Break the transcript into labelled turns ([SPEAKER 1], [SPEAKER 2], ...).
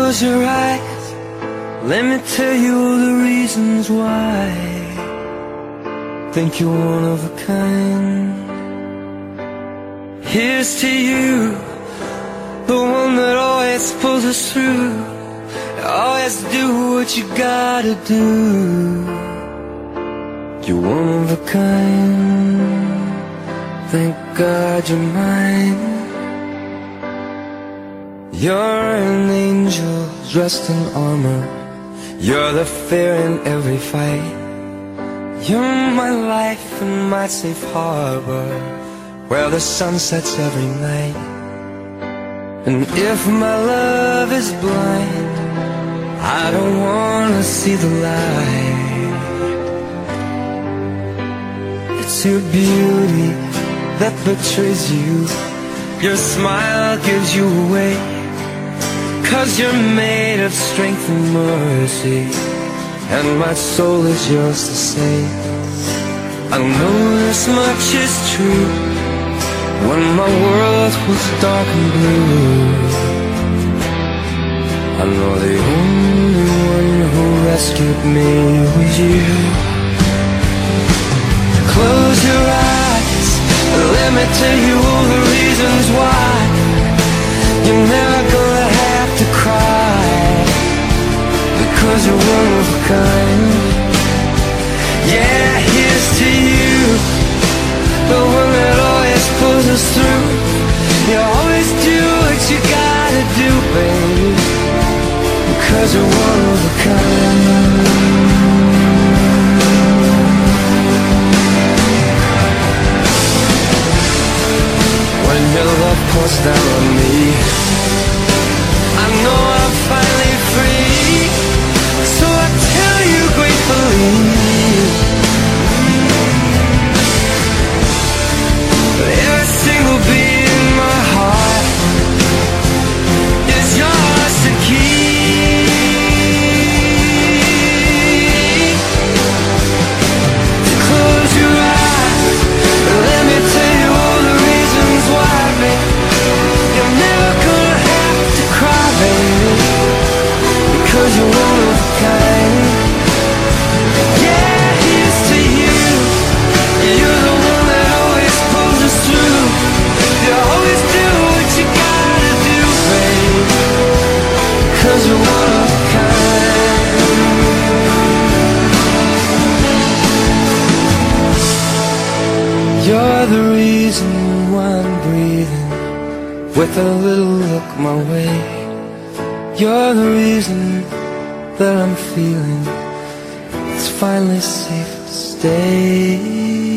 [SPEAKER 1] Close your eyes, let me tell you all the reasons why. Think you're one of a kind. Here's to you, the one that always pulls us through. Always do what you gotta do. You're one of a kind. Thank God you're mine. You're an angel dressed in armor. You're the fear in every fight. You're my life and my safe harbor, where the sun sets every night. And if my love is blind, I don't wanna see the light. It's your beauty that betrays you. Your smile gives you away, 'cause you're made of strength and mercy, and my soul is yours to save. I know this much is true. When my world was dark and blue, I know the only one who rescued me was you. Close your eyes, let me tell you all the reasons why. You're never gonna have to cry, because you're one of a kind. Yeah, here's to you, the one that always pulls us through. You always do what you gotta do, baby, because you're one of a kind. When your love pours down on me, I know I'm finally free. So I tell you gratefully, every single beat in my heart is yours to keep. Close your eyes, let me tell you all the reasons why, babe. You're never gonna have to cry, baby, because you're one of a kind. Yeah, here's to you, you're the one that always pulls us through. You always do what you gotta do, babe, because you're one of a kind. You're the reason why I'm breathing with a little look my way. You're the reason that I'm feeling it's finally safe to stay.